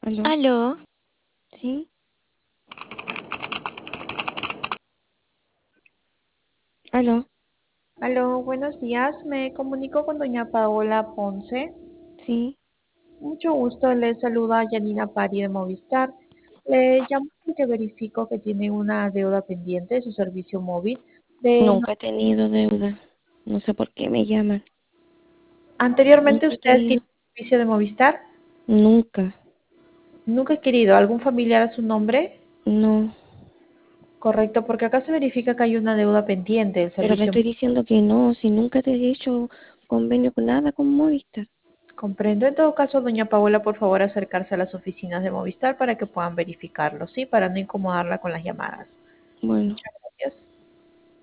¿Aló? Aló, ¿Sí? ¿Aló? Aló, buenos días. Me comunico con doña Paola Ponce. ¿Sí? Mucho gusto. Le saluda Yanina Pari de Movistar. Le llamo porque verifico que tiene una deuda pendiente de su servicio móvil. De... Nunca he tenido deuda. No sé por qué me llaman. Anteriormente Nunca he usted tiene tenido. servicio de Movistar. Nunca. Nunca he querido algún familiar a su nombre. No. Correcto, porque acá se verifica que hay una deuda pendiente del Pero le servicio. estoy diciendo que no. Si nunca te he hecho convenio con nada con Movistar. Comprendo. En todo caso, doña Paola, por favor, acercarse a las oficinas de Movistar para que puedan verificarlo, ¿sí? Para no incomodarla con las llamadas. Bueno.